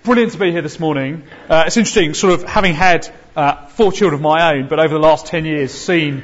Brilliant to be here this morning. It's interesting, sort of having had 4 children of my own, but over the last 10 years seen,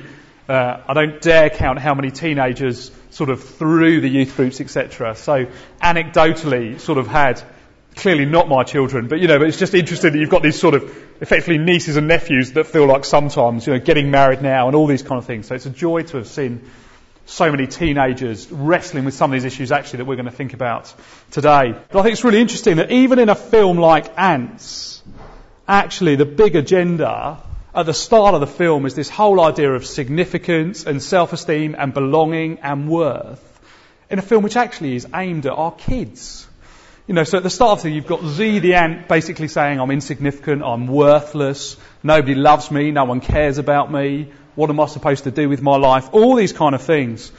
I don't dare count how many teenagers sort of through the youth groups, etc. So anecdotally sort of had, clearly not my children, but but it's just interesting that you've got these sort of effectively nieces and nephews that feel like sometimes, getting married now and all these kind of things. So it's a joy to have seen so many teenagers wrestling with some of these issues actually that we're going to think about today. But I think it's really interesting that even in a film like Ants, actually the big agenda at the start of the film is this whole idea of significance and self-esteem and belonging and worth in a film which actually is aimed at our kids. So at the start of the thing, you've got Z the ant basically saying, I'm insignificant, I'm worthless, nobody loves me, no one cares about me, what am I supposed to do with my life? All these kind of things.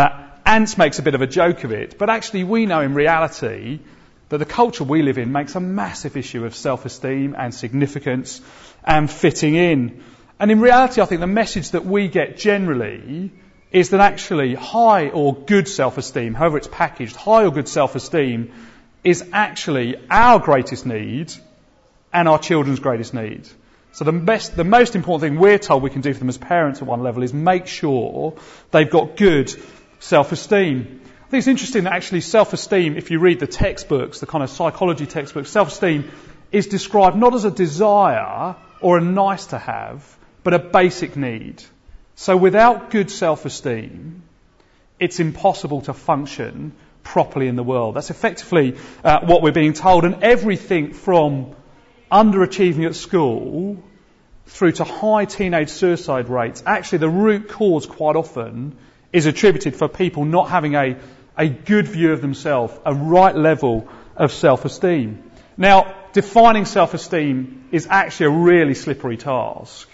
Ants makes a bit of a joke of it, but actually we know in reality that the culture we live in makes a massive issue of self-esteem and significance and fitting in. And in reality, I think the message that we get generally is that actually high or good self-esteem, however it's packaged, high or good self-esteem is actually our greatest need and our children's greatest need. So the most important thing we're told we can do for them as parents at one level is make sure they've got good self-esteem. I think it's interesting that actually self-esteem, if you read the textbooks, the kind of psychology textbooks, self-esteem is described not as a desire or a nice to have, but a basic need. So without good self-esteem, it's impossible to function properly in the world. That's effectively what we're being told. And everything from underachieving at school through to high teenage suicide rates, actually the root cause quite often is attributed for people not having a good view of themselves, a right level of self-esteem. Now, defining self-esteem is actually a really slippery task.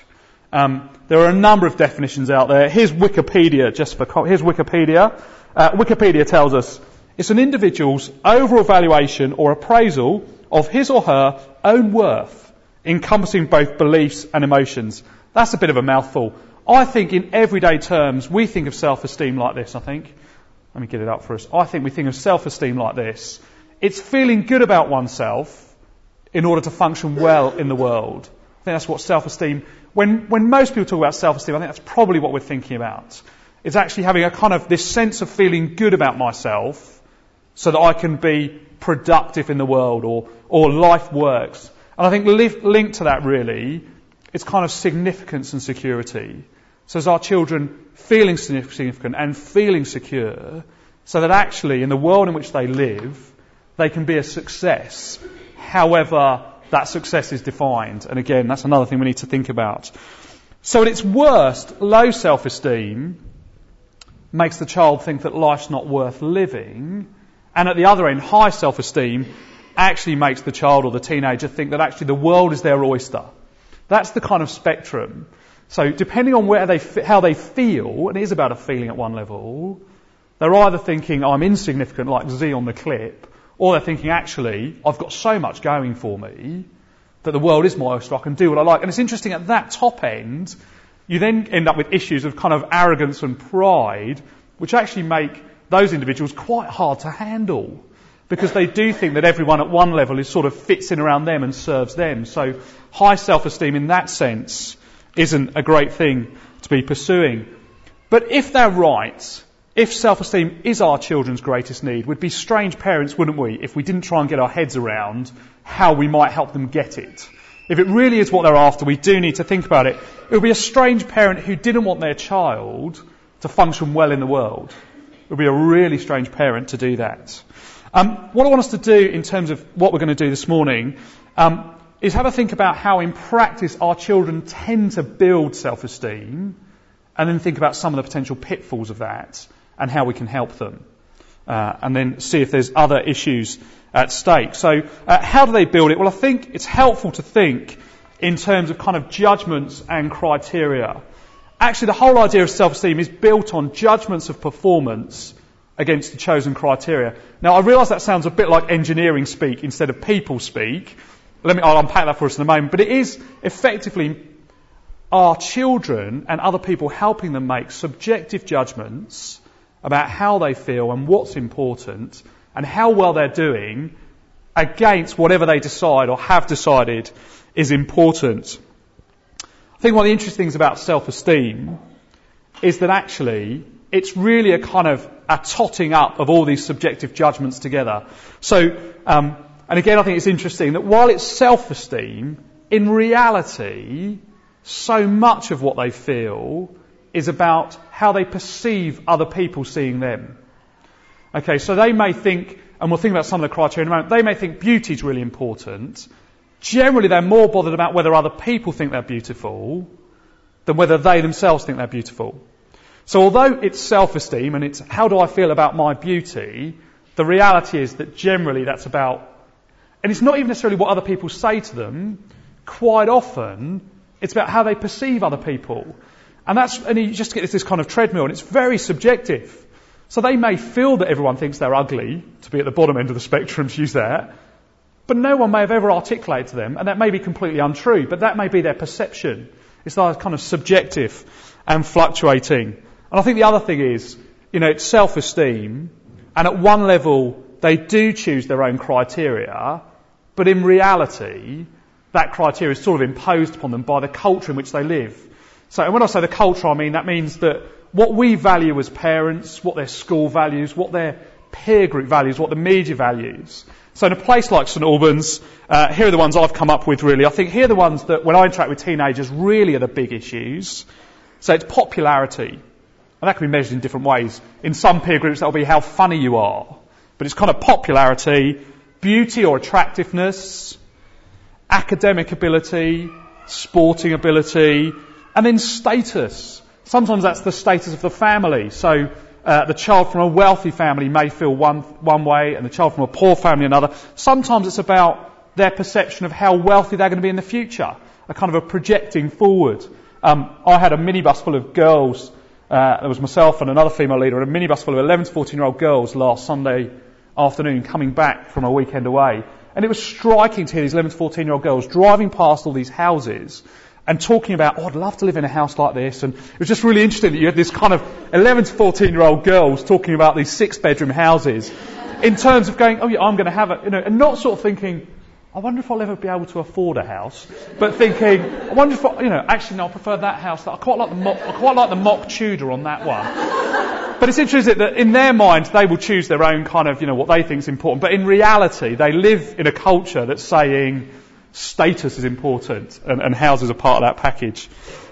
There are a number of definitions out there. Here's Wikipedia, here's Wikipedia. Wikipedia tells us it's an individual's overall valuation or appraisal of his or her own worth, encompassing both beliefs and emotions. That's a bit of a mouthful. I think in everyday terms, we think of self-esteem like this, Let me get it up for us. I think we think of self-esteem like this. It's feeling good about oneself in order to function well in the world. I think that's what self-esteem, when most people talk about self-esteem, I think that's probably what we're thinking about. It's actually having a kind of this sense of feeling good about myself so that I can be productive in the world or life works. And I think linked to that really, it's kind of significance and security. So as our children feeling significant and feeling secure, so that actually in the world in which they live, they can be a success, however that success is defined. And again, that's another thing we need to think about. So at its worst, low self-esteem makes the child think that life's not worth living. And at the other end, high self-esteem actually makes the child or the teenager think that actually the world is their oyster. That's the kind of spectrum. So depending on how they feel, and it is about a feeling at one level, they're either thinking, I'm insignificant like Z on the clip, or they're thinking, actually, I've got so much going for me that the world is my oyster, I can do what I like. And it's interesting, at that top end, you then end up with issues of kind of arrogance and pride, which actually make those individuals quite hard to handle, because they do think that everyone at one level is sort of fits in around them and serves them. So high self-esteem in that sense isn't a great thing to be pursuing. But if they're right, if self-esteem is our children's greatest need, we'd be strange parents, wouldn't we, if we didn't try and get our heads around how we might help them get it. If it really is what they're after, we do need to think about it. It would be a strange parent who didn't want their child to function well in the world. It would be a really strange parent to do that. What I want us to do in terms of what we're going to do this morning is have a think about how in practice our children tend to build self-esteem, and then think about some of the potential pitfalls of that and how we can help them. And then see if there's other issues at stake. So how do they build it? Well, I think it's helpful to think in terms of kind of judgments and criteria. Actually, the whole idea of self-esteem is built on judgments of performance against the chosen criteria. Now, I realise that sounds a bit like engineering speak instead of people speak. I'll unpack that for us in a moment. But it is effectively our children and other people helping them make subjective judgments about how they feel and what's important and how well they're doing against whatever they decide or have decided is important. I think one of the interesting things about self-esteem is that actually it's really a kind of a totting up of all these subjective judgments together. So, and again, I think it's interesting that while it's self-esteem, in reality, so much of what they feel is about how they perceive other people seeing them. Okay, so they may think, and we'll think about some of the criteria in a moment, they may think beauty is really important. Generally, they're more bothered about whether other people think they're beautiful than whether they themselves think they're beautiful. So although it's self-esteem and it's how do I feel about my beauty, the reality is that generally that's about, and it's not even necessarily what other people say to them, quite often it's about how they perceive other people. And you just get this kind of treadmill, and it's very subjective. So they may feel that everyone thinks they're ugly, to be at the bottom end of the spectrum, to use that, but no one may have ever articulated to them, and that may be completely untrue, but that may be their perception. It's like kind of subjective and fluctuating. And I think the other thing is, it's self-esteem, and at one level they do choose their own criteria, but in reality that criteria is sort of imposed upon them by the culture in which they live. So and when I say the culture, I mean that means that what we value as parents, what their school values, what their peer group values, what the media values. So in a place like St Albans, here are the ones I've come up with really. I think here are the ones that when I interact with teenagers really are the big issues. So it's popularity. And that can be measured in different ways. In some peer groups that'll be how funny you are. But it's kind of popularity, beauty or attractiveness, academic ability, sporting ability, and then status. Sometimes that's the status of the family. So the child from a wealthy family may feel one way and the child from a poor family another. Sometimes it's about their perception of how wealthy they're going to be in the future, a kind of a projecting forward. I had a minibus full of girls. There was myself and another female leader, and a minibus full of 11 to 14-year-old girls last Sunday afternoon coming back from a weekend away. And it was striking to hear these 11 to 14-year-old girls driving past all these houses and talking about, I'd love to live in a house like this. And it was just really interesting that you had this kind of 11 to 14-year-old girls talking about these 6-bedroom houses in terms of going, oh yeah, I'm going to have it, and not sort of thinking, I wonder if I'll ever be able to afford a house, but thinking, I wonder if actually no, I prefer that house. I quite like the mock Tudor on that one. But it's interesting that in their mind they will choose their own kind of, what they think is important. But in reality, they live in a culture that's saying status is important and houses are part of that package.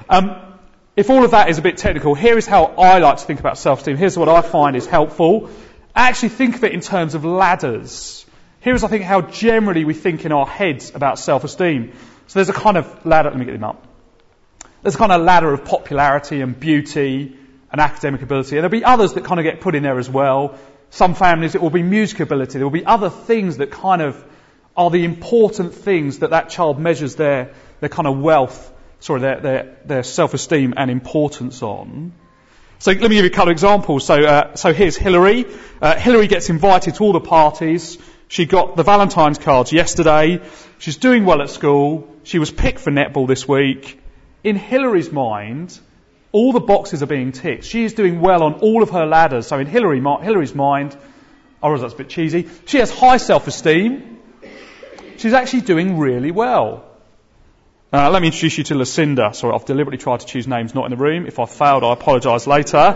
If all of that is a bit technical, here is how I like to think about self-esteem. Here's what I find is helpful. Actually think of it in terms of ladders. Here's, I think, how generally we think in our heads about self-esteem. So there's a kind of ladder, let me get them up. There's a kind of ladder of popularity and beauty and academic ability. And there'll be others that kind of get put in there as well. Some families it will be music ability. There will be other things that kind of are the important things that child measures their kind of wealth, their self-esteem and importance on. So let me give you a couple of examples. So here's Hillary. Hillary gets invited to all the parties. She got the Valentine's cards yesterday. She's doing well at school. She was picked for netball this week. In Hillary's mind, all the boxes are being ticked. She is doing well on all of her ladders. So in Hillary's mind, I realize that's a bit cheesy. She has high self-esteem. She's actually doing really well. Let me introduce you to Lucinda. Sorry, I've deliberately tried to choose names not in the room. If I failed, I apologise later.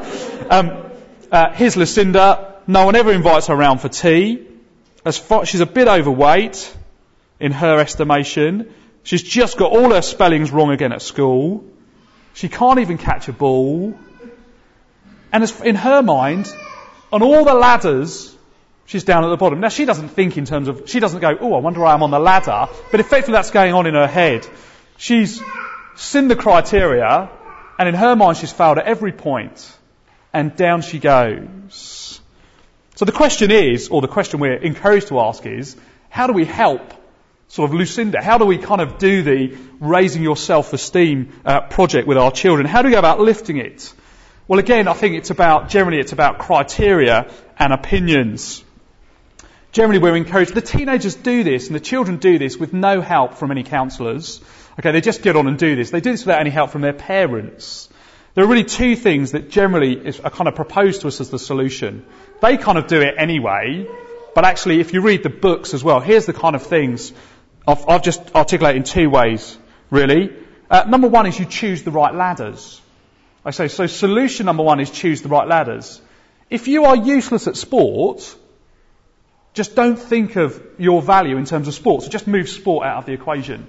Here's Lucinda. No one ever invites her around for tea. She's a bit overweight, in her estimation. She's just got all her spellings wrong again at school. She can't even catch a ball. And in her mind, on all the ladders, she's down at the bottom. Now, she doesn't think in terms of, she doesn't go, I wonder where I am on the ladder. But effectively that's going on in her head. She's seen the criteria, and in her mind she's failed at every point. And down she goes. So the question is, or the question we're encouraged to ask is, how do we help sort of Lucinda? How do we kind of do the raising your self-esteem project with our children? How do we go about lifting it? Well, again, I think generally it's about criteria and opinions. Generally we're encouraged, the teenagers do this and the children do this with no help from any counsellors. Okay, they just get on and do this. They do this without any help from their parents. There are really two things that generally are kind of proposed to us as the solution. They kind of do it anyway, but actually if you read the books as well, here's the kind of things I've just articulated in two ways, really. Number one is you choose the right ladders. I say, so solution number one is choose the right ladders. If you are useless at sport, just don't think of your value in terms of sport. So just move sport out of the equation.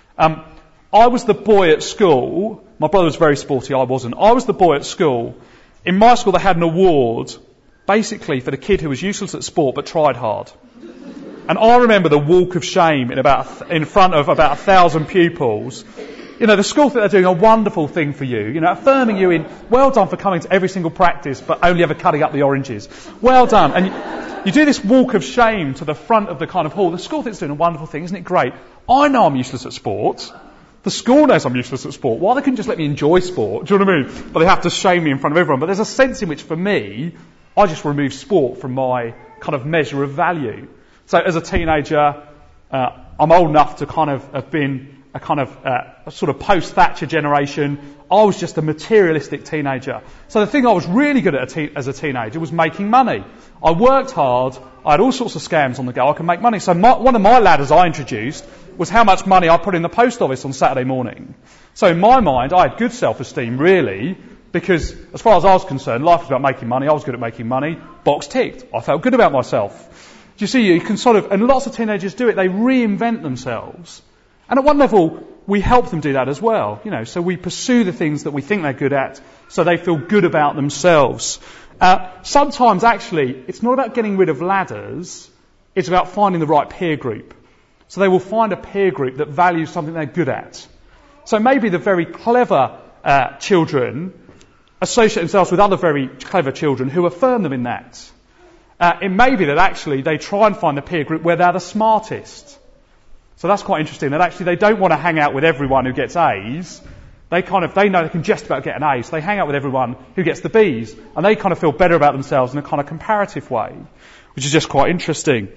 I was the boy at school. My brother was very sporty, I wasn't. I was the boy at school. In my school they had an award basically for the kid who was useless at sport but tried hard. And I remember the walk of shame in front of about 1,000 pupils. You know, the school think they're doing a wonderful thing for you. You know, affirming you in, well done for coming to every single practice but only ever cutting up the oranges. Well done. And you do this walk of shame to the front of the kind of hall. The school thinks it's doing a wonderful thing. Isn't it great? I know I'm useless at sport. The school knows I'm useless at sport. Why they couldn't just let me enjoy sport? Do you know what I mean? But they have to shame me in front of everyone. But there's a sense in which, for me, I just remove sport from my kind of measure of value. So as a teenager, I'm old enough to kind of have been a kind of a sort of post-Thatcher generation. I was just a materialistic teenager. So the thing I was really good at as a teenager was making money. I worked hard. I had all sorts of scams on the go. I could make money. So one of my ladders I introduced was how much money I put in the post office on Saturday morning. So in my mind, I had good self-esteem, really, because as far as I was concerned, life was about making money. I was good at making money. Box ticked. I felt good about myself. Do you see, you can sort of, and lots of teenagers do it, they reinvent themselves. And at one level, we help them do that as well. You know, so we pursue the things that we think they're good at, so they feel good about themselves. Sometimes, actually, it's not about getting rid of ladders, it's about finding the right peer group. So they will find a peer group that values something they're good at. So maybe the very clever children associate themselves with other very clever children who affirm them in that. It may be that actually they try and find a peer group where they're the smartest. So that's quite interesting, that actually they don't want to hang out with everyone who gets A's. They know they can just about get an A, so they hang out with everyone who gets the B's. And they kind of feel better about themselves in a kind of comparative way, which is just quite interesting.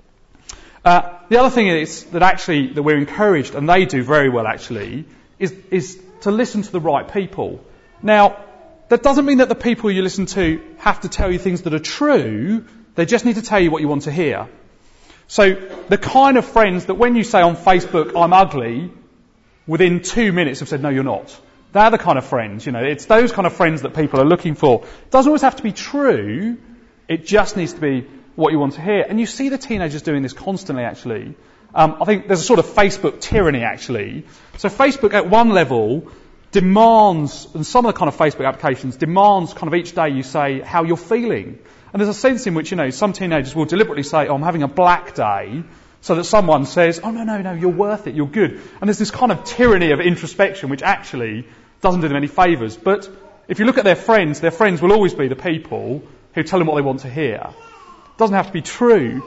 The other thing is that we're encouraged, and they do very well actually, is to listen to the right people. Now, that doesn't mean that the people you listen to have to tell you things that are true. They just need to tell you what you want to hear. So the kind of friends that when you say on Facebook, I'm ugly, within 2 minutes have said, no, you're not. They're the kind of friends, you know, it's those kind of friends that people are looking for. It doesn't always have to be true. It just needs to be what you want to hear. And you see the teenagers doing this constantly, actually. I think there's a sort of Facebook tyranny, actually. So Facebook, at one level, demands, and some of the kind of Facebook applications demands kind of each day you say how you're feeling. And there's a sense in which, you know, some teenagers will deliberately say, oh, I'm having a black day, so that someone says, oh, no, you're worth it, you're good. And there's this kind of tyranny of introspection which actually doesn't do them any favours. But if you look at their friends will always be the people who tell them what they want to hear. It doesn't have to be true.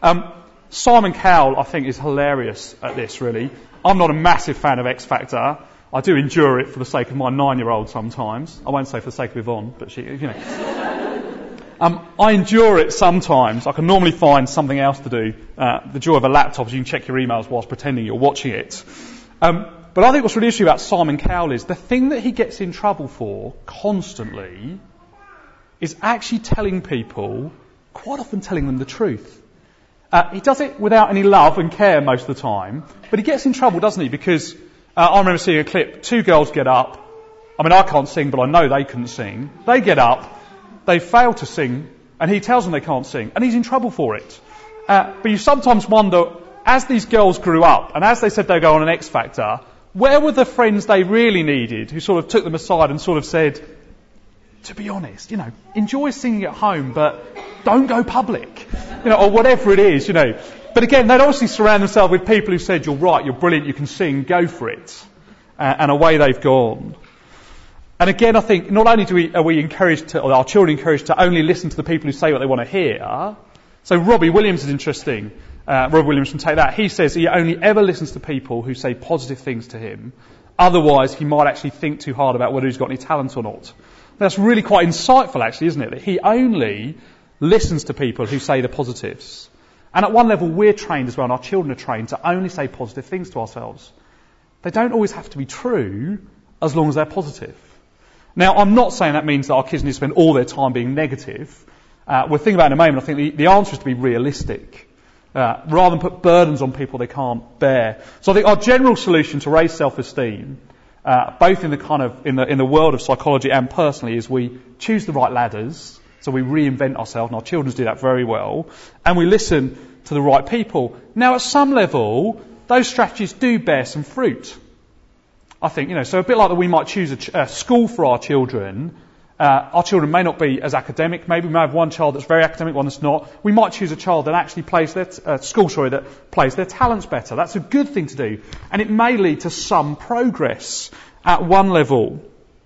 Simon Cowell, I think, is hilarious at this, really. I'm not a massive fan of X Factor. I do endure it for the sake of my 9-year-old sometimes. I won't say for the sake of Yvonne, but she, you know. I endure it sometimes. I can normally find something else to do. The joy of a laptop is you can check your emails whilst pretending you're watching it. But I think what's really interesting about Simon Cowell is the thing that he gets in trouble for constantly is actually telling people, quite often telling them the truth. He does it without any love and care most of the time, but he gets in trouble, doesn't he? Because I remember seeing a clip, 2 girls get up. I mean, I can't sing, but I know they couldn't sing. They get up. They fail to sing, and he tells them they can't sing, and he's in trouble for it. But you sometimes wonder, as these girls grew up, and as they said they'd go on an X Factor, where were the friends they really needed, who sort of took them aside and sort of said, to be honest, you know, enjoy singing at home, but don't go public, you know, or whatever it is, you know. But again, they'd obviously surround themselves with people who said, you're right, you're brilliant, you can sing, go for it. And away they've gone. And again, I think not only are we encouraged or our children encouraged to only listen to the people who say what they want to hear. So Robbie Williams is interesting. Robbie Williams from Take That. He says he only ever listens to people who say positive things to him. Otherwise, he might actually think too hard about whether he's got any talent or not. That's really quite insightful, actually, isn't it? That he only listens to people who say the positives. And at one level, we're trained as well, and our children are trained to only say positive things to ourselves. They don't always have to be true, as long as they're positive. Now, I'm not saying that means that our kids need to spend all their time being negative. We'll think about in a moment. I think the answer is to be realistic, rather than put burdens on people they can't bear. So I think our general solution to raise self-esteem, both in the kind of in the world of psychology and personally, is we choose the right ladders. So we reinvent ourselves, and our children do that very well, and we listen to the right people. Now, at some level, those strategies do bear some fruit. I think, so a bit like that we might choose a school for our children. Our children may not be as academic. Maybe we may have one child that's very academic, one that's not. We might choose a child that actually plays their that plays their talents better. That's a good thing to do, and it may lead to some progress at one level.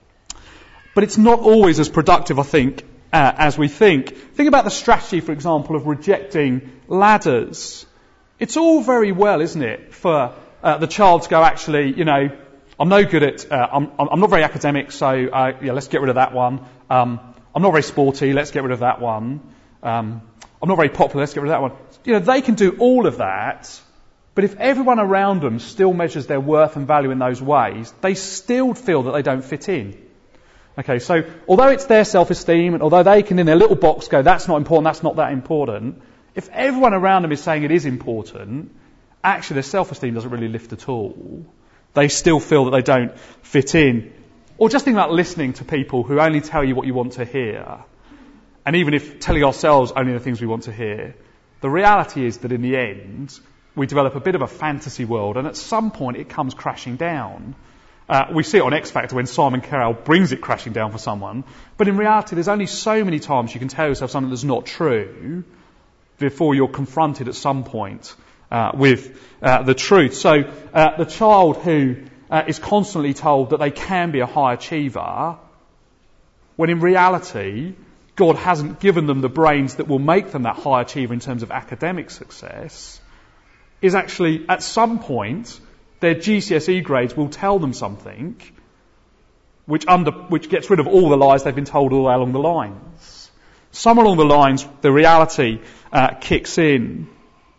But it's not always as productive, I think, as we think. Think about the strategy, for example, of rejecting ladders. It's all very well, isn't it, for the child to go, actually, I'm no good at, I'm not very academic, so let's get rid of that one. I'm not very sporty, let's get rid of that one. I'm not very popular, let's get rid of that one. They can do all of that, but if everyone around them still measures their worth and value in those ways, they still feel that they don't fit in. Okay, so although it's their self-esteem, and although they can in their little box go, that's not important, that's not that important, if everyone around them is saying it is important, actually their self-esteem doesn't really lift at all. They still feel that they don't fit in. Or just think about listening to people who only tell you what you want to hear. And even if telling ourselves only the things we want to hear, the reality is that in the end, we develop a bit of a fantasy world, and at some point it comes crashing down. We see it on X Factor when Simon Cowell brings it crashing down for someone. But in reality, there's only so many times you can tell yourself something that's not true before you're confronted at some point with the truth. So the child who is constantly told that they can be a high achiever, when in reality, God hasn't given them the brains that will make them that high achiever in terms of academic success, is actually, at some point, their GCSE grades will tell them something which gets rid of all the lies they've been told all along the lines. Somewhere along the lines, the reality kicks in.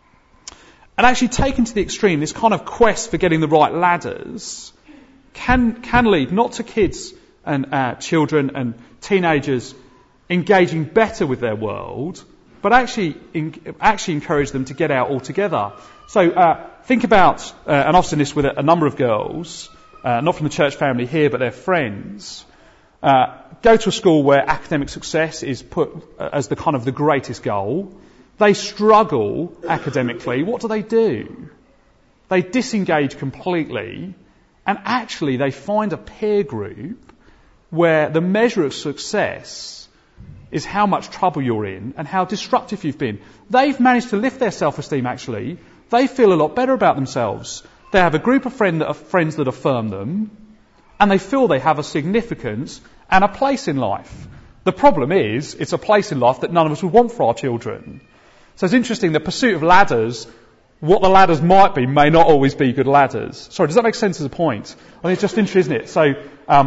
And actually, taken to the extreme, this kind of quest for getting the right ladders can lead not to kids and children and teenagers engaging better with their world, but actually encourage them to get out altogether. So think about, and I've seen this with a number of girls, not from the church family here, but their friends, go to a school where academic success is put as the kind of the greatest goal. They struggle academically. What do? They disengage completely, and actually they find a peer group where the measure of success is how much trouble you're in and how destructive you've been. They've managed to lift their self-esteem, actually. They feel a lot better about themselves. They have a group of friends that affirm them, and they feel they have a significance and a place in life. The problem is, it's a place in life that none of us would want for our children. So it's interesting, the pursuit of ladders, what the ladders might be, may not always be good ladders. Sorry, does that make sense as a point? I think it's just interesting, isn't it? So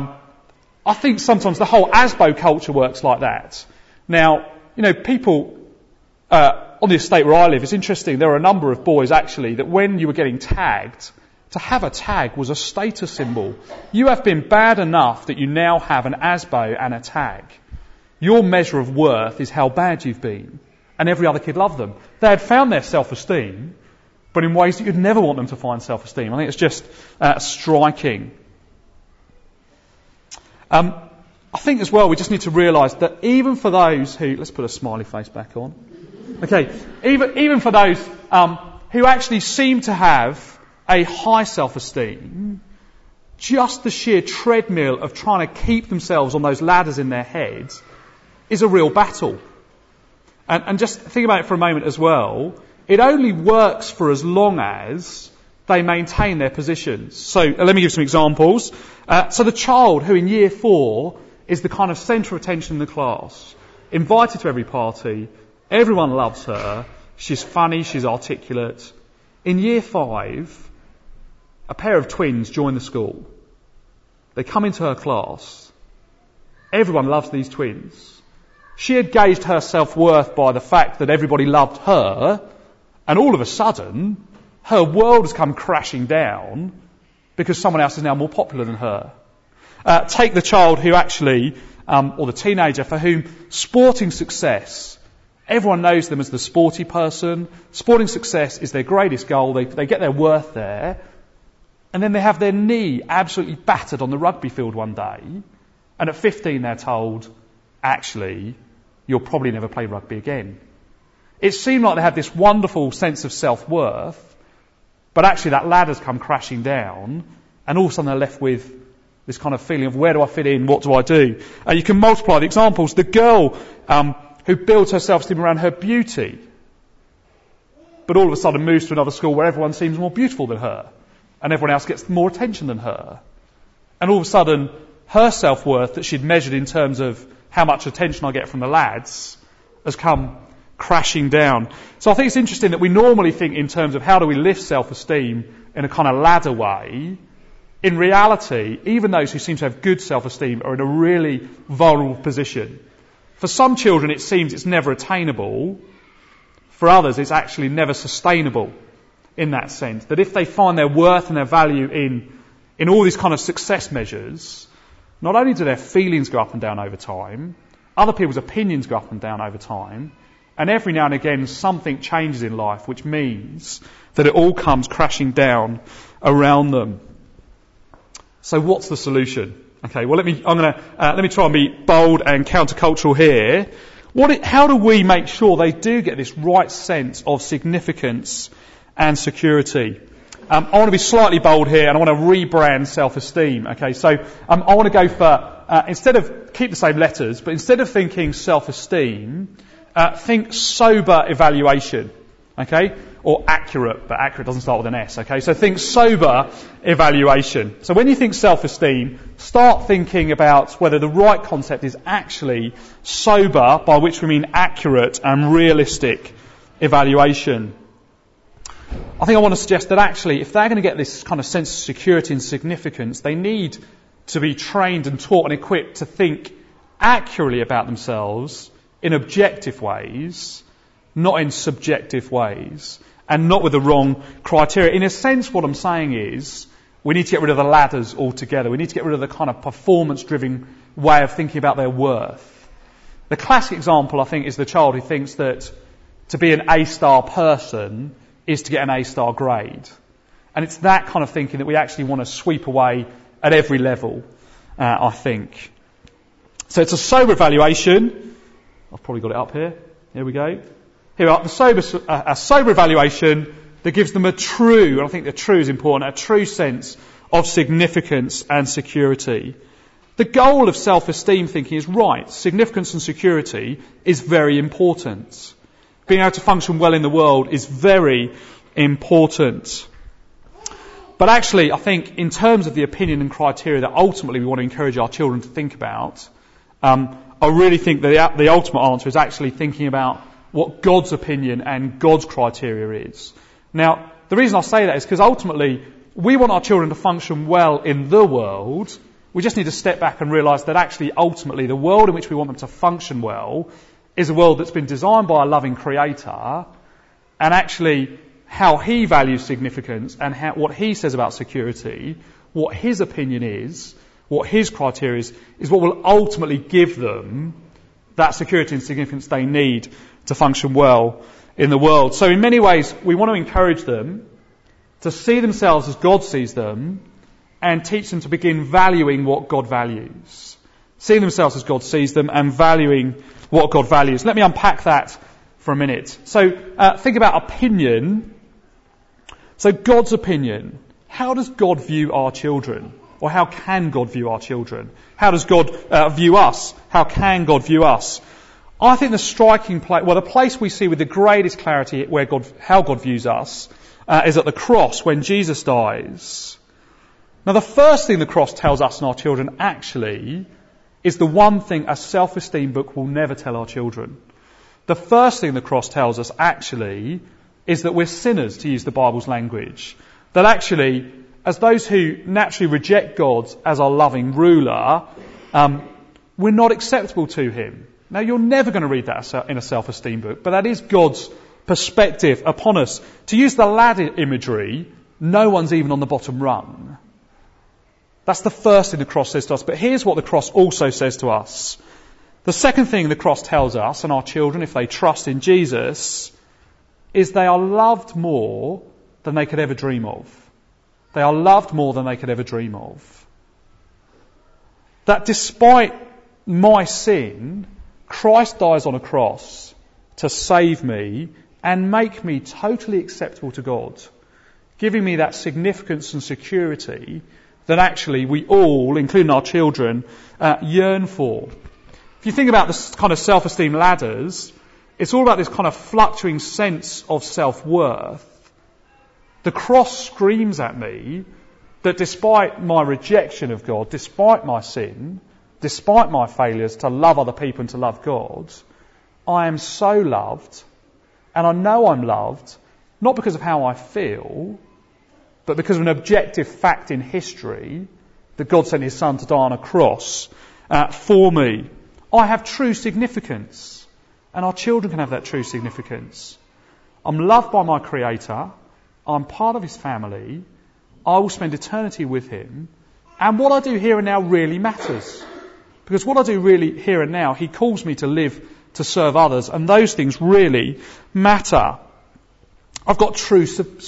I think sometimes the whole ASBO culture works like that. Now, people on the estate where I live, it's interesting, there are a number of boys actually that when you were getting tagged, to have a tag was a status symbol. You have been bad enough that you now have an ASBO and a tag. Your measure of worth is how bad you've been. And every other kid loved them. They had found their self-esteem, but in ways that you'd never want them to find self-esteem. I think it's just striking. I think as well we just need to realise that even for those who... Let's put a smiley face back on. Okay, even for those who actually seem to have a high self-esteem, just the sheer treadmill of trying to keep themselves on those ladders in their heads is a real battle. And just think about it for a moment as well. It only works for as long as they maintain their positions. So let me give some examples. So the child who in year 4 is the kind of centre of attention in the class, invited to every party, everyone loves her, she's funny, she's articulate. In year 5, a pair of twins join the school. They come into her class. Everyone loves these twins. She had gauged her self-worth by the fact that everybody loved her, and all of a sudden, her world has come crashing down because someone else is now more popular than her. Take the child who actually, or the teenager for whom sporting success Everyone knows them as the sporty person. Sporting success is their greatest goal. They get their worth there. And then they have their knee absolutely battered on the rugby field one day. And at 15 they're told, actually, you'll probably never play rugby again. It seemed like they had this wonderful sense of self-worth, but actually that ladder's come crashing down, and all of a sudden they're left with this kind of feeling of, where do I fit in, what do I do? And you can multiply the examples. The girl who builds her self-esteem around her beauty, but all of a sudden moves to another school where everyone seems more beautiful than her, and everyone else gets more attention than her. And all of a sudden, her self-worth that she'd measured in terms of how much attention I get from the lads has come crashing down. So I think it's interesting that we normally think in terms of how do we lift self-esteem in a kind of ladder way. In reality, even those who seem to have good self-esteem are in a really vulnerable position. For some children it seems it's never attainable. For others it's actually never sustainable in that sense. That if they find their worth and their value in all these kind of success measures, not only do their feelings go up and down over time, other people's opinions go up and down over time, and every now and again something changes in life which means that it all comes crashing down around them. So what's the solution? Okay, well let me try and be bold and countercultural here. How do we make sure they do get this right sense of significance and security? I want to be slightly bold here, and I want to rebrand self-esteem. Okay, so I want to go for instead of keep the same letters, but instead of thinking self-esteem, think sober evaluation. Okay, or accurate, but accurate doesn't start with an S. Okay, so think sober evaluation. So when you think self-esteem, start thinking about whether the right concept is actually sober, by which we mean accurate and realistic evaluation. I think I want to suggest that actually, if they're going to get this kind of sense of security and significance, they need to be trained and taught and equipped to think accurately about themselves in objective ways, not in subjective ways, and not with the wrong criteria. In a sense, what I'm saying is, we need to get rid of the ladders altogether. We need to get rid of the kind of performance-driven way of thinking about their worth. The classic example, I think, is the child who thinks that to be an A-star person is to get an A-star grade. And it's that kind of thinking that we actually want to sweep away at every level, I think. So it's a sober evaluation. I've probably got it up here. Here we go. Here we are, a sober evaluation that gives them a true, and I think the true is important, a true sense of significance and security. The goal of self-esteem thinking is right. Significance and security is very important. Being able to function well in the world is very important. But actually, I think in terms of the opinion and criteria that ultimately we want to encourage our children to think about, I really think that the ultimate answer is actually thinking about what God's opinion and God's criteria is. Now, the reason I say that is because ultimately we want our children to function well in the world. We just need to step back and realise that actually ultimately the world in which we want them to function well is a world that's been designed by a loving creator, and actually how he values significance and what he says about security, what his opinion is, what his criteria is what will ultimately give them that security and significance they need to function well in the world. So in many ways, we want to encourage them to see themselves as God sees them and teach them to begin valuing what God values. Seeing themselves as God sees them and valuing what God values. Let me unpack that for a minute. So think about opinion. So God's opinion. How does God view our children? Or how can God view our children? How does God view us? How can God view us? I think the striking place, the place we see with the greatest clarity how God views us is at the cross when Jesus dies. Now the first thing the cross tells us and our children actually is the one thing a self-esteem book will never tell our children. The first thing the cross tells us actually is that we're sinners, to use the Bible's language. That actually, as those who naturally reject God as our loving ruler, we're not acceptable to him. Now, you're never going to read that in a self-esteem book, but that is God's perspective upon us. To use the ladder imagery, no one's even on the bottom rung. That's the first thing the cross says to us. But here's what the cross also says to us. The second thing the cross tells us and our children, if they trust in Jesus, is they are loved more than they could ever dream of. They are loved more than they could ever dream of. That despite my sin, Christ dies on a cross to save me and make me totally acceptable to God, giving me that significance and security that actually we all, including our children, yearn for. If you think about this kind of self-esteem ladders, it's all about this kind of fluctuating sense of self-worth. The cross screams at me that despite my rejection of God, despite my sin, despite my failures to love other people and to love God, I am so loved, and I know I'm loved, not because of how I feel, but because of an objective fact in history that God sent his Son to die on a cross for me. I have true significance, and our children can have that true significance. I'm loved by my Creator, I'm part of his family, I will spend eternity with him, and what I do here and now really matters. Because what I do really here and now, he calls me to live to serve others, and those things really matter. I've got I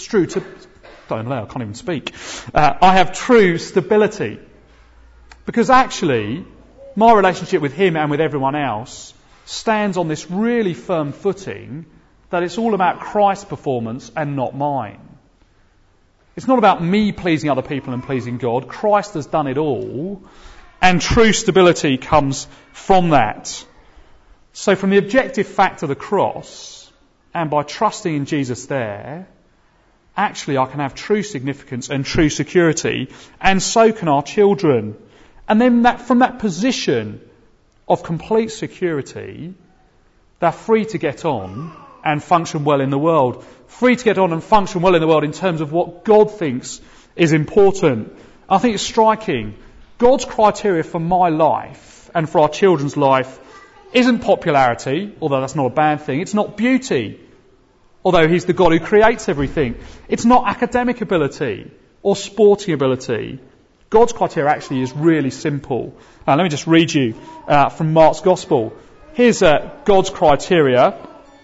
can't even speak. I have true stability. Because actually, my relationship with him and with everyone else stands on this really firm footing that it's all about Christ's performance and not mine. It's not about me pleasing other people and pleasing God. Christ has done it all, and true stability comes from that. So from the objective fact of the cross, and by trusting in Jesus there, actually I can have true significance and true security, and so can our children. And then from that position of complete security, they're free to get on and function well in the world. Free to get on and function well in the world in terms of what God thinks is important. I think it's striking. God's criteria for my life and for our children's life isn't popularity, although that's not a bad thing. It's not beauty, although he's the God who creates everything. It's not academic ability or sporting ability. God's criteria actually is really simple. Let me just read you from Mark's Gospel. Here's God's criteria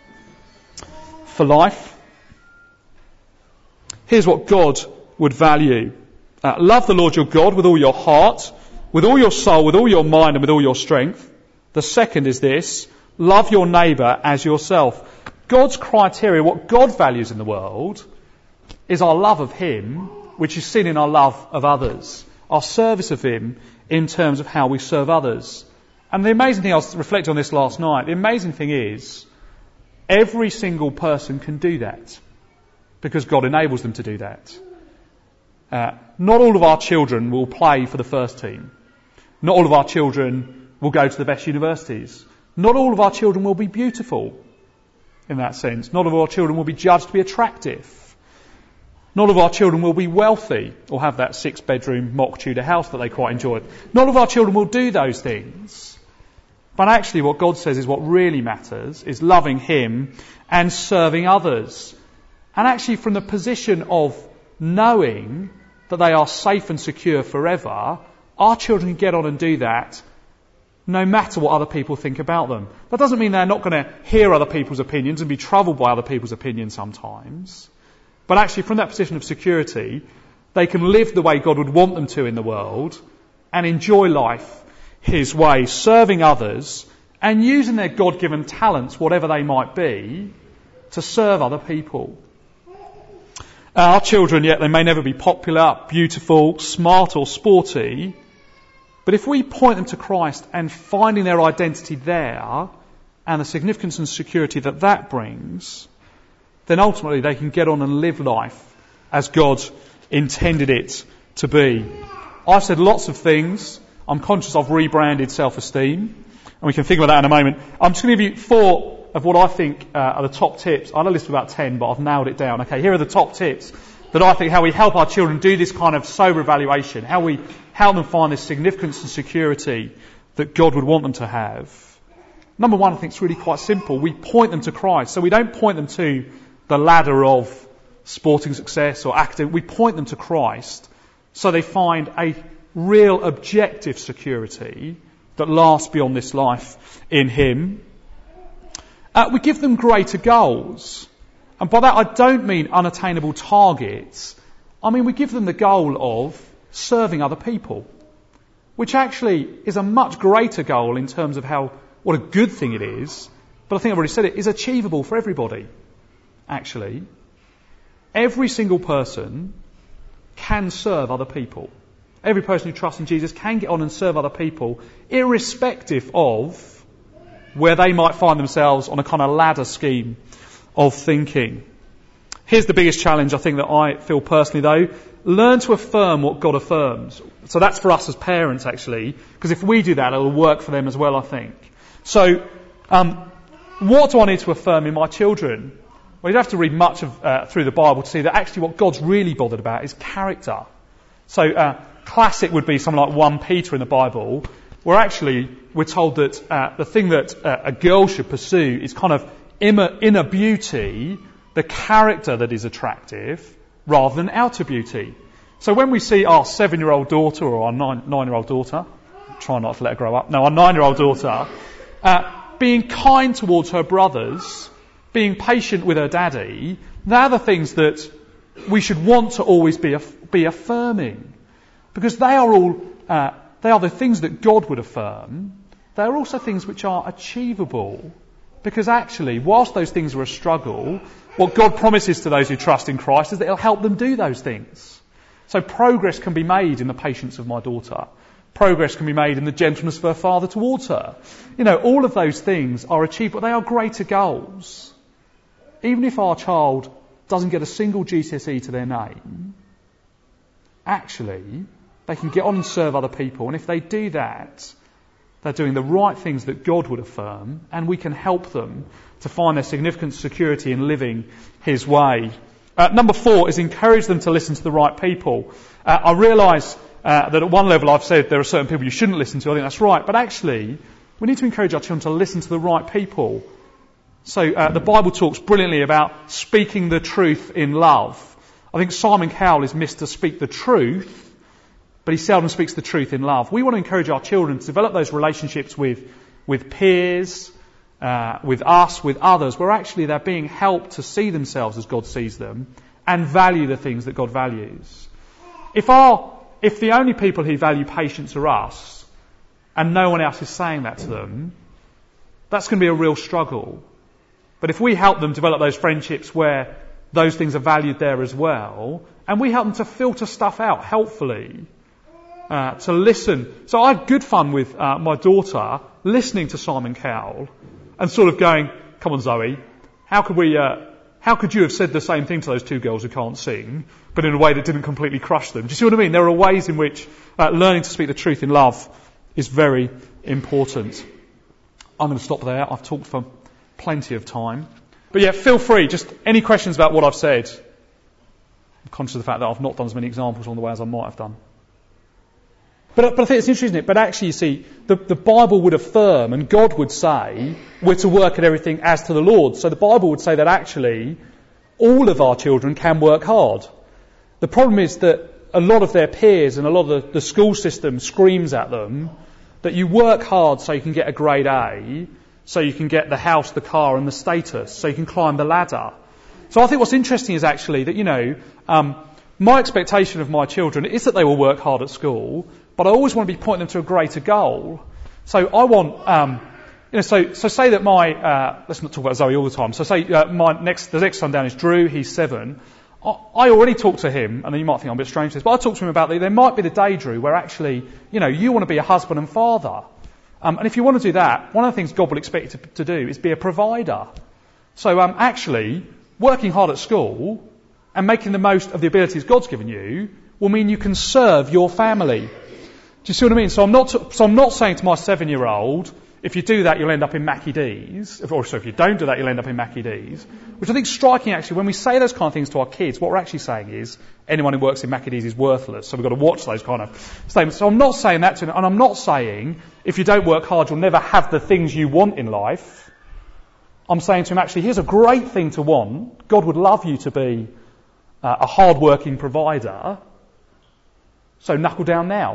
for life. Here's what God would value. Love the Lord your God with all your heart, with all your soul, with all your mind and with all your strength. The second is this: love your neighbour as yourself. God's criteria, what God values in the world, is our love of him, which is seen in our love of others. Our service of him in terms of how we serve others. And the amazing thing, I was reflecting on this last night, the amazing thing is, every single person can do that, because God enables them to do that. Not all of our children will play for the first team. Not all of our children will go to the best universities. Not all of our children will be beautiful in that sense. Not all of our children will be judged to be attractive. Not all of our children will be wealthy or have that 6-bedroom mock Tudor house that they quite enjoy. Not all of our children will do those things. But actually what God says is what really matters is loving him and serving others. And actually from the position of knowing that they are safe and secure forever, our children can get on and do that no matter what other people think about them. That doesn't mean they're not going to hear other people's opinions and be troubled by other people's opinions sometimes. But actually from that position of security, they can live the way God would want them to in the world and enjoy life his way, serving others and using their God-given talents, whatever they might be, to serve other people. Our children, yet they may never be popular, beautiful, smart or sporty, but if we point them to Christ and finding their identity there and the significance and security that that brings, then ultimately they can get on and live life as God intended it to be. I've said lots of things. I'm conscious I've rebranded self-esteem, and we can think about that in a moment. I'm just going to give you 4 of what I think are the top tips. I had a list of about 10, but I've nailed it down. Okay, here are the top tips that I think how we help our children do this kind of sober evaluation, how we help them find this significance and security that God would want them to have. Number 1, I think it's really quite simple. We point them to Christ. So we don't point them to the ladder of sporting success or academic. We point them to Christ so they find a real objective security that last beyond this life in him. We give them greater goals. And by that I don't mean unattainable targets. I mean we give them the goal of serving other people, which actually is a much greater goal in terms of what a good thing it is. But I think I've already said it is achievable for everybody, actually. Every single person can serve other people. Every person who trusts in Jesus can get on and serve other people, irrespective of where they might find themselves on a kind of ladder scheme of thinking. Here's the biggest challenge I think that I feel personally though. Learn to affirm what God affirms. So that's for us as parents actually, because if we do that it'll work for them as well I think. So, what do I need to affirm in my children? Well, you don't have to read much through the Bible to see that actually what God's really bothered about is character. So, classic would be something like 1 Peter in the Bible, where actually we're told that the thing that a girl should pursue is kind of inner beauty, the character that is attractive, rather than outer beauty. So when we see our 7-year-old daughter or our 9-year-old daughter, try not to let her grow up, no, our 9-year-old daughter, being kind towards her brothers, being patient with her daddy, they're the things that we should want to always be affirming. Because they are the things that God would affirm. They are also things which are achievable. Because actually, whilst those things are a struggle, what God promises to those who trust in Christ is that He'll help them do those things. So progress can be made in the patience of my daughter. Progress can be made in the gentleness of her father towards her. All of those things are achievable. They are greater goals. Even if our child doesn't get a single GCSE to their name, actually, they can get on and serve other people. And if they do that, they're doing the right things that God would affirm, and we can help them to find their significant security in living His way. Number 4 is encourage them to listen to the right people. I realise that at one level I've said there are certain people you shouldn't listen to. I think that's right. But actually, we need to encourage our children to listen to the right people. So the Bible talks brilliantly about speaking the truth in love. I think Simon Cowell is missed to speak the truth, but he seldom speaks the truth in love. We want to encourage our children to develop those relationships with peers, with us, with others, where actually they're being helped to see themselves as God sees them and value the things that God values. If the only people who value patience are us, and no one else is saying that to them, that's going to be a real struggle. But if we help them develop those friendships where those things are valued there as well, and we help them to filter stuff out helpfully, to listen. So I had good fun with my daughter listening to Simon Cowell and sort of going, come on Zoe, how could you have said the same thing to those 2 girls who can't sing, but in a way that didn't completely crush them? Do you see what I mean? There are ways in which learning to speak the truth in love is very important. I'm going to stop there. I've talked for plenty of time. But yeah, feel free. Just any questions about what I've said. I'm conscious of the fact that I've not done as many examples on the way as I might have done. But I think it's interesting, isn't it? But actually, you see, the Bible would affirm, and God would say, we're to work at everything as to the Lord. So the Bible would say that actually, all of our children can work hard. The problem is that a lot of their peers and a lot of the school system screams at them that you work hard so you can get a grade A, so you can get the house, the car and the status, so you can climb the ladder. So I think what's interesting is actually that, my expectation of my children is that they will work hard at school, but I always want to be pointing them to a greater goal. So I want, so say that let's not talk about Zoe all the time. So say the next son down is Drew, he's 7. I already talked to him, and you might think I'm a bit strange to this, but I talked to him about there might be the day, Drew, where actually, you want to be a husband and father. And if you want to do that, one of the things God will expect you to do is be a provider. So actually, working hard at school and making the most of the abilities God's given you will mean you can serve your family. Do you see what I mean? So I'm not saying to my 7-year-old, if you do that, you'll end up in Mackie D's. Or so if you don't do that, you'll end up in Mackie D's. Which I think is striking, actually. When we say those kind of things to our kids, what we're actually saying is anyone who works in Mackie D's is worthless. So we've got to watch those kind of statements. So I'm not saying that to them. And I'm not saying if you don't work hard, you'll never have the things you want in life. I'm saying to him, actually, here's a great thing to want. God would love you to be a hard-working provider. So knuckle down now.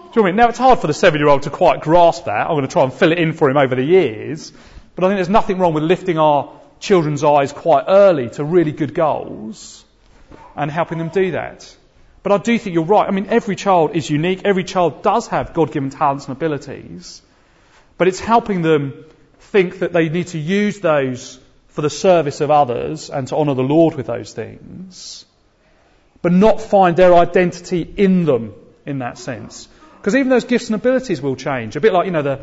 you know what I mean? Now, it's hard for the 7-year-old to quite grasp that. I'm going to try and fill it in for him over the years. But I think there's nothing wrong with lifting our children's eyes quite early to really good goals and helping them do that. But I do think you're right. I mean, every child is unique. Every child does have God-given talents and abilities. But it's helping them think that they need to use those for the service of others and to honour the Lord with those things, but not find their identity in them in that sense. Because even those gifts and abilities will change. A bit like, the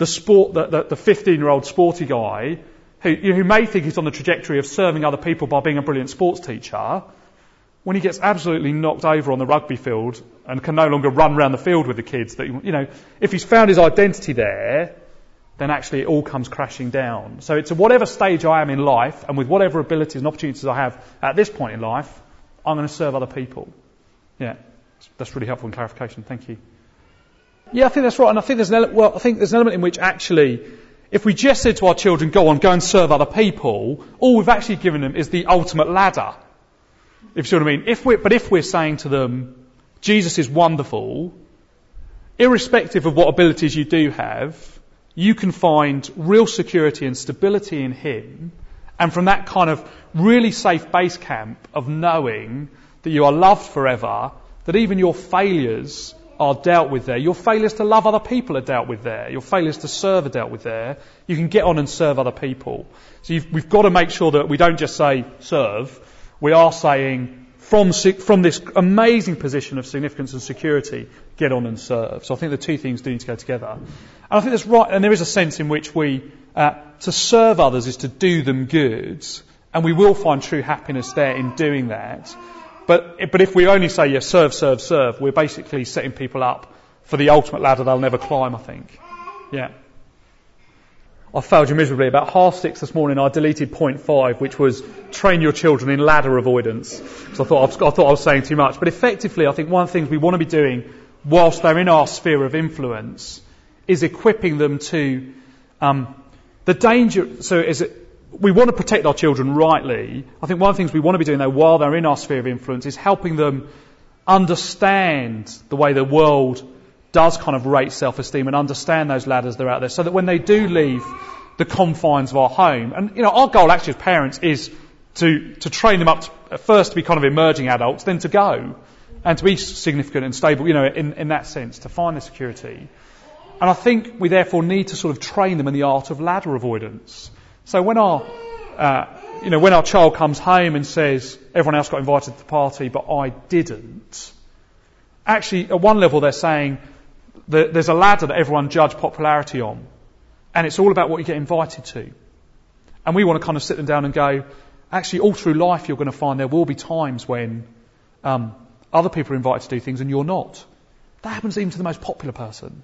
15-year-old sporty guy who may think he's on the trajectory of serving other people by being a brilliant sports teacher, when he gets absolutely knocked over on the rugby field and can no longer run around the field with the kids, if he's found his identity there, then actually it all comes crashing down. So it's at whatever stage I am in life, and with whatever abilities and opportunities I have at this point in life, I'm going to serve other people. Yeah, that's really helpful in clarification. Thank you. Yeah, I think that's right. And I think there's an element in which actually, if we just said to our children, go and serve other people, all we've actually given them is the ultimate ladder. If you see what I mean. If we're saying to them, Jesus is wonderful, irrespective of what abilities you do have, you can find real security and stability in him, and from that kind of really safe base camp of knowing that you are loved forever, that even your failures are dealt with there. Your failures to love other people are dealt with there. Your failures to serve are dealt with there. You can get on and serve other people. So we've got to make sure that we don't just say serve. We are saying from this amazing position of significance and security, get on and serve. So I think the two things do need to go together. And I think that's right. And there is a sense in which to serve others is to do them good. And we will find true happiness there in doing that. But if we only say, serve, we're basically setting people up for the ultimate ladder they'll never climb, I think. Yeah. I failed you miserably. About 6:30 this morning, I deleted point 5, which was train your children in ladder avoidance. Because I thought I was saying too much. But effectively, I think one of the things we want to be doing whilst they're in our sphere of influence is equipping them to the danger. So we want to protect our children rightly. I think one of the things we want to be doing, though, while they're in our sphere of influence is helping them understand the way the world does kind of rate self-esteem and understand those ladders that are out there, so that when they do leave the confines of our home, and our goal actually as parents is to train them up first to be kind of emerging adults, then to go and to be significant and stable, in that sense, to find the security. And I think we therefore need to sort of train them in the art of ladder avoidance. So when our child comes home and says, everyone else got invited to the party, but I didn't, actually at one level they're saying, there's a ladder that everyone judge popularity on, and it's all about what you get invited to. And we want to kind of sit them down and go, actually, all through life you're going to find there will be times when other people are invited to do things and you're not. That happens even to the most popular person.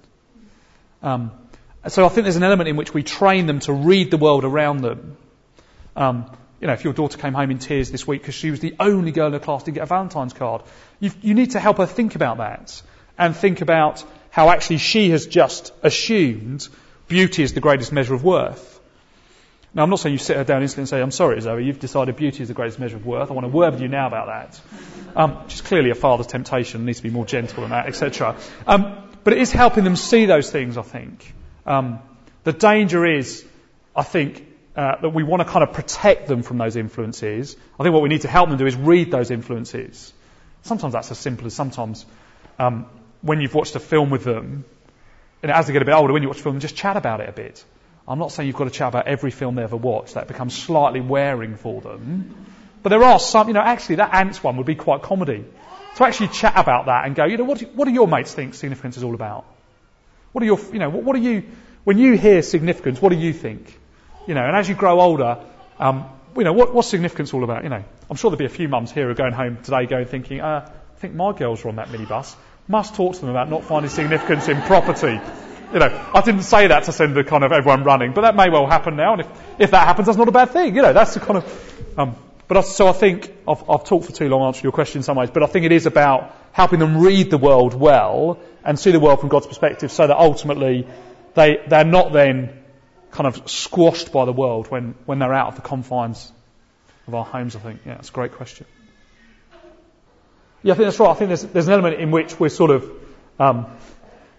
So I think there's an element in which we train them to read the world around them. If your daughter came home in tears this week because she was the only girl in the class to get a Valentine's card, you need to help her think about that and think about how actually she has just assumed beauty is the greatest measure of worth. Now, I'm not saying you sit her down instantly and say, I'm sorry, Zoe, you've decided beauty is the greatest measure of worth. I want to word with you now about that. Which is clearly a father's temptation, needs to be more gentle than that, etc. But it is helping them see those things, I think. The danger is, I think, that we want to kind of protect them from those influences. I think what we need to help them do is read those influences. Sometimes that's as simple as sometimes when you've watched a film with them, and as they get a bit older, when you watch a film, just chat about it a bit. I'm not saying you've got to chat about every film they ever watch. That becomes slightly wearing for them. But there are some, actually that ants one would be quite comedy. To actually chat about that and go, what do your mates think significance is all about? What are when you hear significance, what do you think? And as you grow older, what's significance all about? I'm sure there'll be a few mums here who are going home today thinking, I think my girls were on that minibus. Must talk to them about not finding significance in property. I didn't say that to send the kind of everyone running, but that may well happen now. And if that happens, that's not a bad thing. That's the kind of, so I think I've talked for too long answering your question in some ways, but I think it is about helping them read the world well and see the world from God's perspective, so that ultimately they're not then kind of squashed by the world when they're out of the confines of our homes, I think. Yeah, that's a great question. Yeah, I think that's right. I think there's an element in which we're sort of,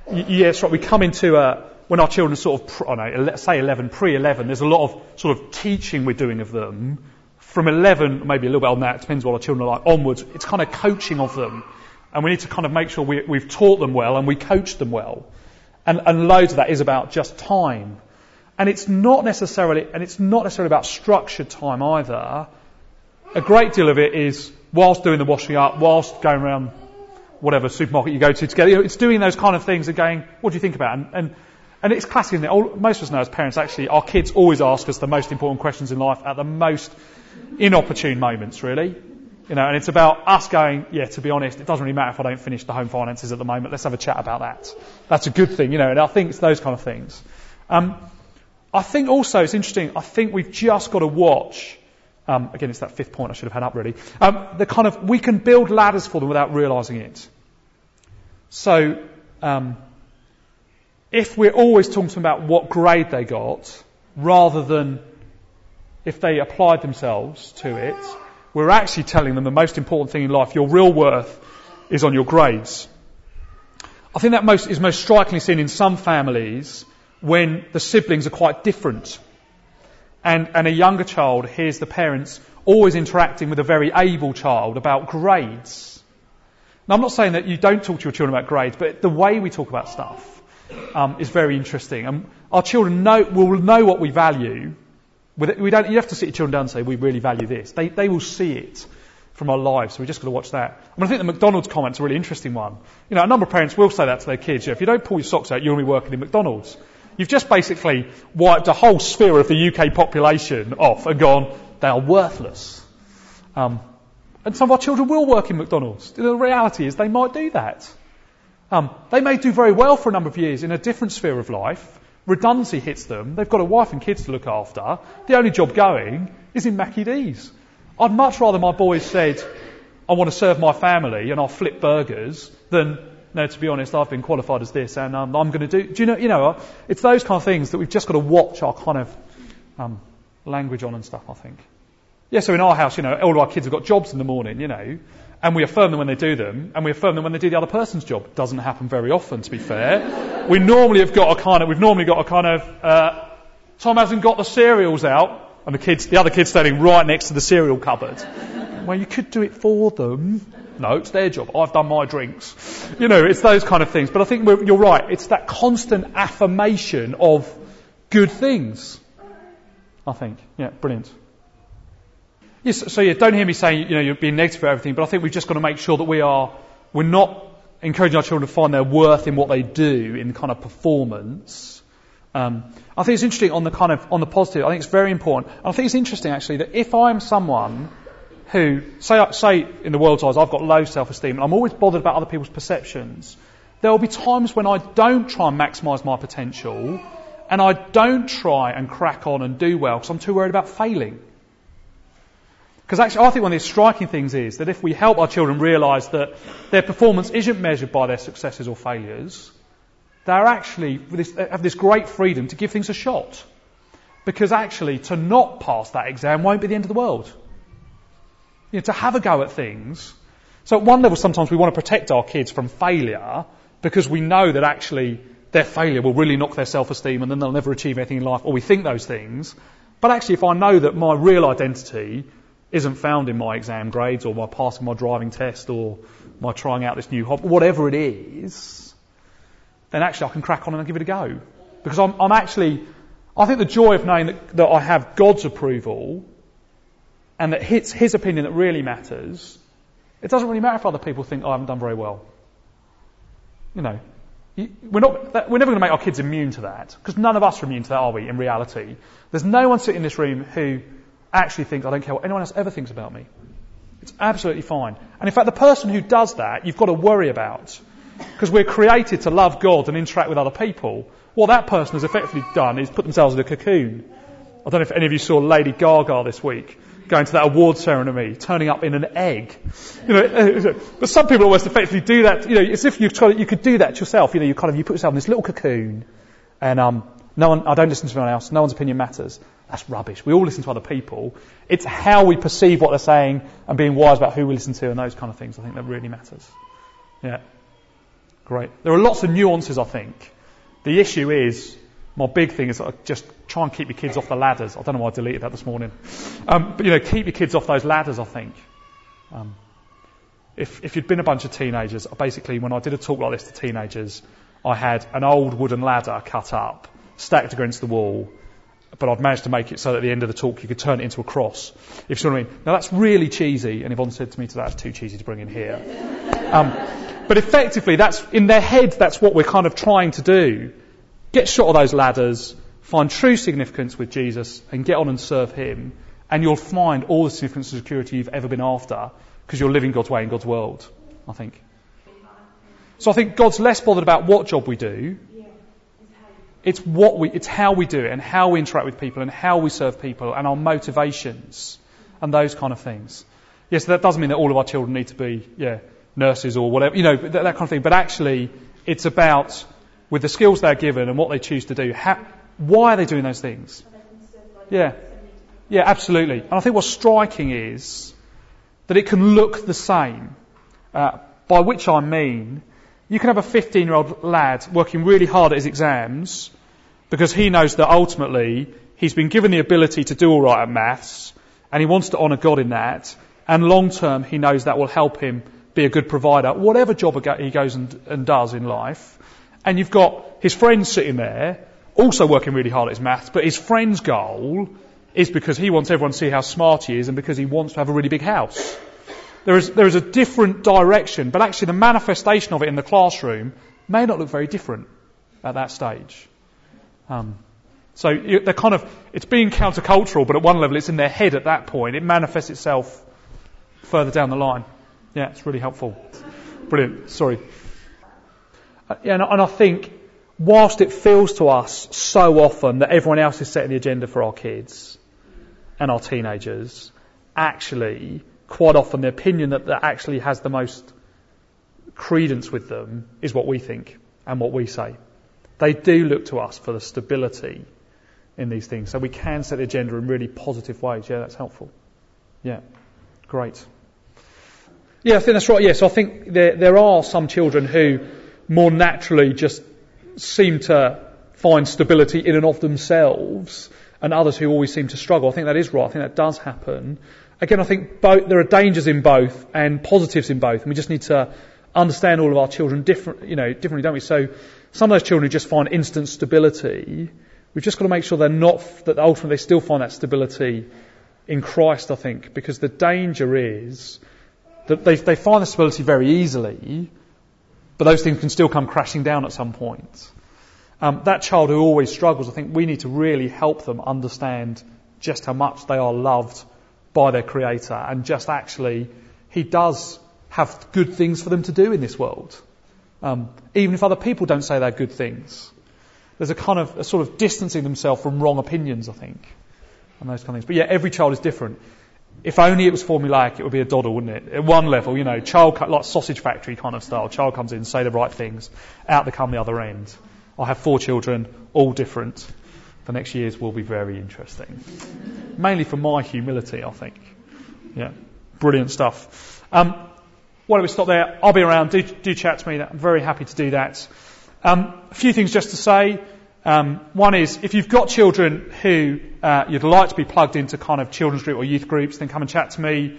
Yes, right. We come into when our children are sort of, let's say 11, pre-11, there's a lot of sort of teaching we're doing of them. From 11, maybe a little bit on that, depends what our children are like, onwards, it's kind of coaching of them. And we need to kind of make sure we've taught them well and we coach them well. And loads of that is about just time. And it's not necessarily about structured time either. A great deal of it is whilst doing the washing up, whilst going around whatever supermarket you go to together. It's doing those kind of things and going, what do you think about it? And it's classic, isn't it? Most of us know as parents, actually, our kids always ask us the most important questions in life at the most inopportune moments, really. And it's about us going, yeah, to be honest, it doesn't really matter if I don't finish the home finances at the moment. Let's have a chat about that. That's a good thing, and I think it's those kind of things. I think also it's interesting, I think we've just got to watch, again, it's that fifth point I should have had up really, we can build ladders for them without realising it. So, if we're always talking to them about what grade they got, rather than if they applied themselves to it, we're actually telling them the most important thing in life, your real worth, is on your grades. I think that is most strikingly seen in some families when the siblings are quite different. And a younger child hears the parents always interacting with a very able child about grades. Now, I'm not saying that you don't talk to your children about grades, but the way we talk about stuff is very interesting. And our children will know what we value. You have to sit your children down and say, we really value this. They will see it from our lives, so we've just got to watch that. I think the McDonald's comment's a really interesting one. A number of parents will say that to their kids. If you don't pull your socks out, you'll be working in McDonald's. You've just basically wiped a whole sphere of the UK population off and gone, they are worthless. And some of our children will work in McDonald's. The reality is they might do that. They may do very well for a number of years in a different sphere of life. Redundancy hits them. They've got a wife and kids to look after. The only job going is in Mackie D's. I'd much rather my boys said, I want to serve my family and I'll flip burgers than, no, to be honest, I've been qualified as this and I'm going to do you know, it's those kind of things that we've just got to watch our kind of language on and stuff, I think. Yeah, so in our house, all of our kids have got jobs in the morning, and we affirm them when they do them, and we affirm them when they do the other person's job. It doesn't happen very often, to be fair. We've normally got a kind of, Tom hasn't got the cereals out, and the other kid's standing right next to the cereal cupboard. Well, you could do it for them. No, it's their job. I've done my drinks. It's those kind of things. But I think you're right. It's that constant affirmation of good things. I think. Yeah, brilliant. Yes, so don't hear me saying, you're being negative about everything, but I think we've just got to make sure that we're not encouraging our children to find their worth in what they do, in kind of performance. I think it's interesting on the positive. I think it's very important. And I think it's interesting actually that if I'm someone who, say in the world's eyes, I've got low self-esteem and I'm always bothered about other people's perceptions, there will be times when I don't try and maximise my potential and I don't try and crack on and do well because I'm too worried about failing. Because actually, I think one of the striking things is that if we help our children realise that their performance isn't measured by their successes or failures, they have this great freedom to give things a shot. Because actually, to not pass that exam won't be the end of the world. To have a go at things. So at one level, sometimes we want to protect our kids from failure because we know that actually their failure will really knock their self-esteem and then they'll never achieve anything in life, or we think those things. But actually, if I know that my real identity isn't found in my exam grades or my passing my driving test or my trying out this new hobby, whatever it is, then actually I can crack on and give it a go. Because I think the joy of knowing that I have God's approval and that it's His opinion that really matters, it doesn't really matter if other people think I haven't done very well. We're never going to make our kids immune to that, because none of us are immune to that, are we, in reality? There's no one sitting in this room who actually thinks, I don't care what anyone else ever thinks about me. It's absolutely fine. And in fact, the person who does that, you've got to worry about. Because we're created to love God and interact with other people. What that person has effectively done is put themselves in a cocoon. I don't know if any of you saw Lady Gaga this week, going to that award ceremony, turning up in an egg. But some people almost effectively do that, as if you could do that yourself. You put yourself in this little cocoon, and I don't listen to anyone else. No one's opinion matters. That's rubbish. We all listen to other people. It's how we perceive what they're saying and being wise about who we listen to and those kind of things. I think that really matters. Yeah. Great. There are lots of nuances, I think. The issue is, my big thing is just try and keep your kids off the ladders. I don't know why I deleted that this morning. But, keep your kids off those ladders, I think. If you'd been a bunch of teenagers, basically when I did a talk like this to teenagers, I had an old wooden ladder cut up, stacked against the wall, but I'd managed to make it so that at the end of the talk you could turn it into a cross. If you see what I mean. Now that's really cheesy, and Yvonne said to me today, that's too cheesy to bring in here. But effectively, that's in their head, that's what we're kind of trying to do. Get shot of those ladders, find true significance with Jesus, and get on and serve him, and you'll find all the significance and security you've ever been after, because you're living God's way in God's world, I think. So I think God's less bothered about what job we do. It's how we do it, and how we interact with people, and how we serve people, and our motivations, and those kind of things. Yes, that doesn't mean that all of our children need to be, nurses or whatever, that kind of thing. But actually, it's about, with the skills they're given and what they choose to do, why are they doing those things? Yeah, absolutely. And I think what's striking is that it can look the same. By which I mean, you can have a 15-year-old lad working really hard at his exams because he knows that ultimately he's been given the ability to do all right at maths and he wants to honour God in that, and long term he knows that will help him be a good provider, whatever job he goes and does in life. And you've got his friend sitting there, also working really hard at his maths, but his friend's goal is because he wants everyone to see how smart he is and because he wants to have a really big house. There is a different direction, but actually the manifestation of it in the classroom may not look very different at that stage. So they're kind of, it's being countercultural, but at one level it's in their head at that point. It manifests itself further down the line. Yeah, it's really helpful. Brilliant. Sorry. And I think, whilst it feels to us so often that everyone else is setting the agenda for our kids and our teenagers, actually, quite often the opinion that actually has the most credence with them is what we think and what we say. They do look to us for the stability in these things. So we can set the agenda in really positive ways. Yeah, that's helpful. Yeah, great. Yeah, I think that's right. Yeah, so I think there are some children who more naturally just seem to find stability in and of themselves, and others who always seem to struggle. I think that is right. I think that does happen. Again, I think there are dangers in both and positives in both, and we just need to understand all of our children differently, don't we? So some of those children who just find instant stability, we've just got to make sure that ultimately they still find that stability in Christ, I think, because the danger is that they find the stability very easily, but those things can still come crashing down at some point. That child who always struggles, I think we need to really help them understand just how much they are loved by their Creator, and just actually, He does have good things for them to do in this world. Even if other people don't say they're good things. There's a sort of distancing themselves from wrong opinions, I think, and those kind of things. But yeah, every child is different. If only it was formulaic, it would be a doddle, wouldn't it? At one level, like sausage factory kind of style. Child comes in, say the right things, out they come the other end. I have 4 children, all different. The next years will be very interesting. Mainly for my humility, I think. Yeah, brilliant stuff. Why don't we stop there? I'll be around. Do chat to me. I'm very happy to do that. A few things just to say. One is, if you've got children who you'd like to be plugged into kind of children's group or youth groups, then come and chat to me.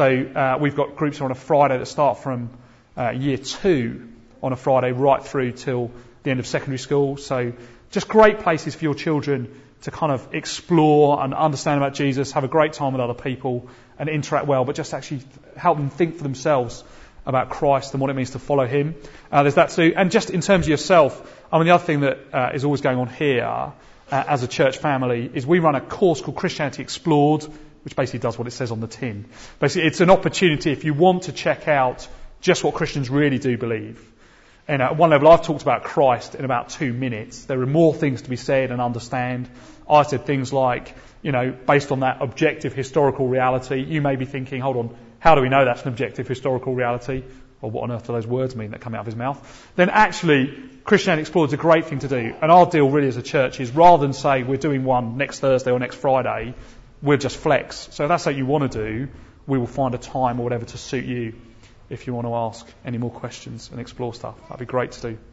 So we've got groups on a Friday that start from year 2 on a Friday right through till the end of secondary school. So just great places for your children to kind of explore and understand about Jesus, have a great time with other people and interact well, but just actually help them think for themselves about Christ and what it means to follow Him. There's that too. And just in terms of yourself, the other thing that is always going on here as a church family is we run a course called Christianity Explored, which basically does what it says on the tin. Basically, it's an opportunity if you want to check out just what Christians really do believe. And at one level, I've talked about Christ in about 2 minutes. There are more things to be said and understand. I said things like, based on that objective historical reality, you may be thinking, hold on, how do we know that's an objective historical reality? Or what on earth do those words mean that come out of his mouth? Then actually, Christianity Explored is a great thing to do. And our deal really as a church is rather than say we're doing one next Thursday or next Friday, we'll just flex. So if that's what you want to do, we will find a time or whatever to suit you if you want to ask any more questions and explore stuff. That'd be great to do.